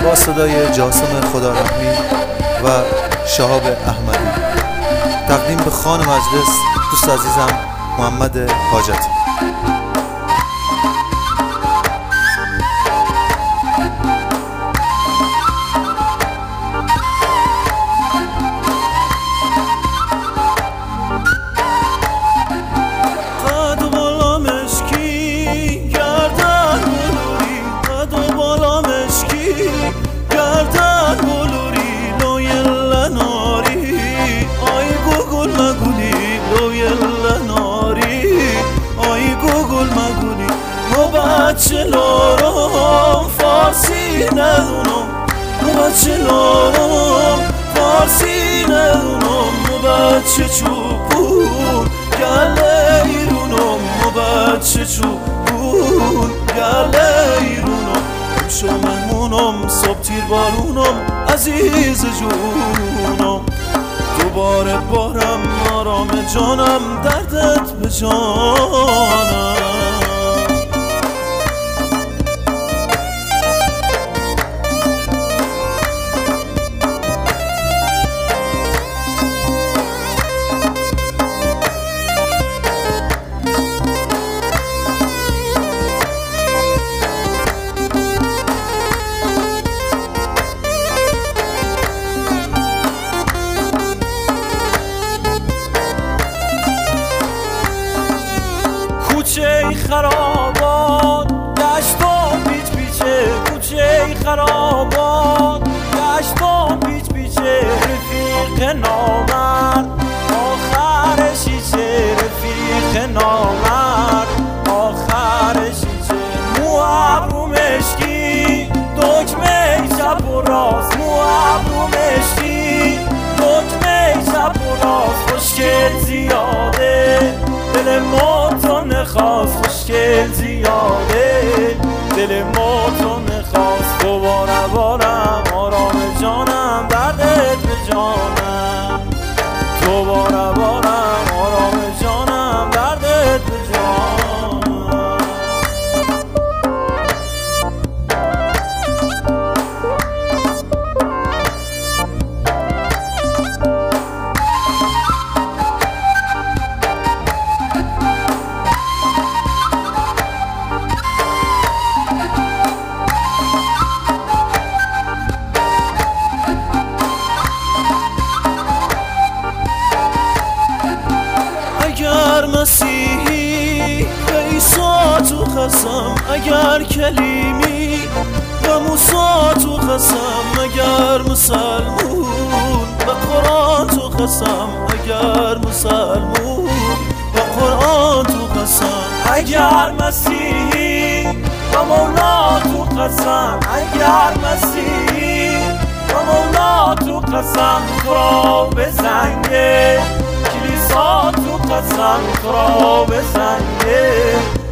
با صدای جاسم خدارحمی و شهاب احمدی. تقدیم به خان مجلس دوست عزیزم محمد حاجتی. بچه لارم فارسی ندونم، بچه لارم فارسی ندونم، بچه چوبون گله ایرونم، بچه چوبون گله ایرونم. شو مهمونم صبح تیر بارونم عزیز جونم، دوباره بارم آرام جانم دردت به جانم. کوچه خرابات گشت و پیچ پیچه، کوچه خرابات گشت و پیچ پیچه، رفیق نامرد آخر شیشه، رفیق نامرد آخر شیشه. مو ابرو مشکی دکمه چپ و راست، مو ابرو مشکی دکمه چپ و راست. خوشگل زیاده دل ما تو نخواست، خوشگل زیاده دل ما تو نخواست. دوباره بارم آرام جانم دردت به جانم، دوباره بارم آرام جانم دردت به جانم. اگر مسیحی به عیسی تو قسم، اگر کلیمی به موسی تو قسم، اگر مسلمون به قرآن تو قسم، اگر مسلمون به قرآن تو قسم. اگر مسیحی به مولا تو قسم، اگر مسیحی به مولا تو قسم، تو را به زنگ کلیسا تو قسم، تو را به زنگ